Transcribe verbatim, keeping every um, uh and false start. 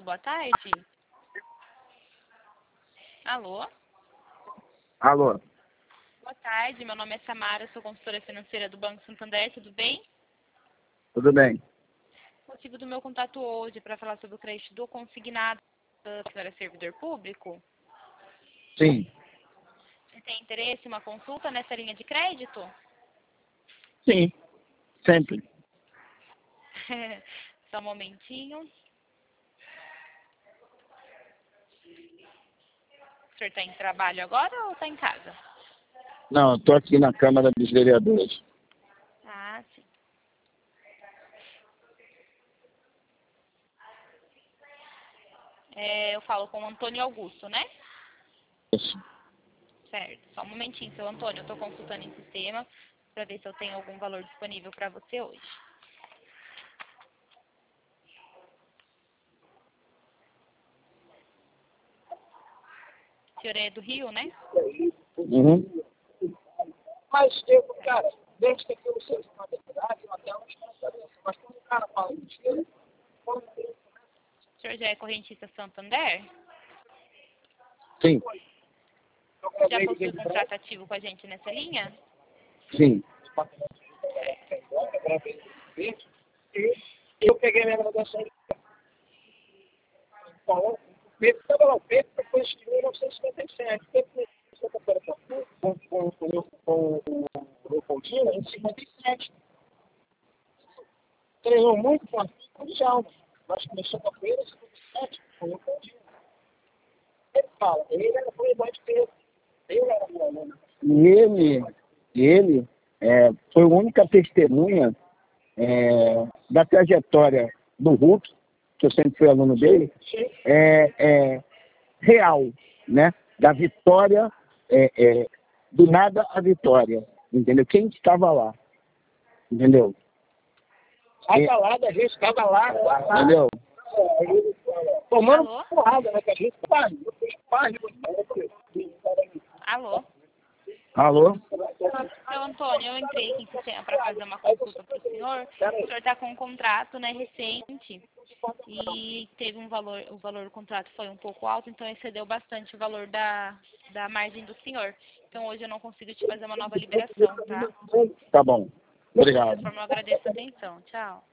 boa tarde. Alô? Alô? Boa tarde, meu nome é Samara, sou consultora financeira do Banco Santander, tudo bem? Tudo bem. O motivo do meu contato hoje é para falar sobre o crédito do consignado. A senhora é servidor público? Sim. Você tem interesse em uma consulta nessa linha de crédito? Sim. Sempre. Só um momentinho. O senhor está em trabalho agora ou está em casa? Não, estou aqui na Câmara dos Vereadores. Ah, sim. É, eu falo com o Antônio Augusto, né? Isso. Certo. Só um momentinho, seu Antônio. Eu estou consultando em sistema para ver se eu tenho algum valor disponível para você hoje. O senhor é do Rio, né? Uhum. Mas eu, cara, desde que eu sei uma verdade, até uma história, mas quando o cara fala mentira, quando ele O senhor já é correntista Santander? Sim. Já possui contrato ativo com a gente nessa linha? Sim. eu peguei minha graduação de Paulo, o Pedro estava lá, o Pedro foi em mil novecentos e cinquenta e sete, o Pedro com com com com o Coutinho em cinquenta e sete. Treinou muito com a condição, mas começou com a feira em cinquenta e sete, com o Coutinho. Ele fala, ele era playboy de Pedro, ele era meu aluno. E ele, ele é, foi a única testemunha é, da trajetória do Hulk, que eu sempre fui aluno dele, é, é real, né? Da vitória, é, é, do nada à vitória, entendeu? Quem estava lá, entendeu? Estava lá, a gente estava lá, Entendeu? tomando Alô? porrada, né? Que a gente faz, eu fiz parte. Alô? Alô? Seu Antônio, eu entrei aqui em sistema para fazer uma consulta para o senhor. O senhor está com um contrato, né, recente e teve um valor, o valor do contrato foi um pouco alto, então excedeu bastante o valor da, da margem do senhor. Então hoje eu não consigo te fazer uma nova liberação, tá? Tá bom. De Obrigado. qualquer forma, eu agradeço a atenção. Tchau.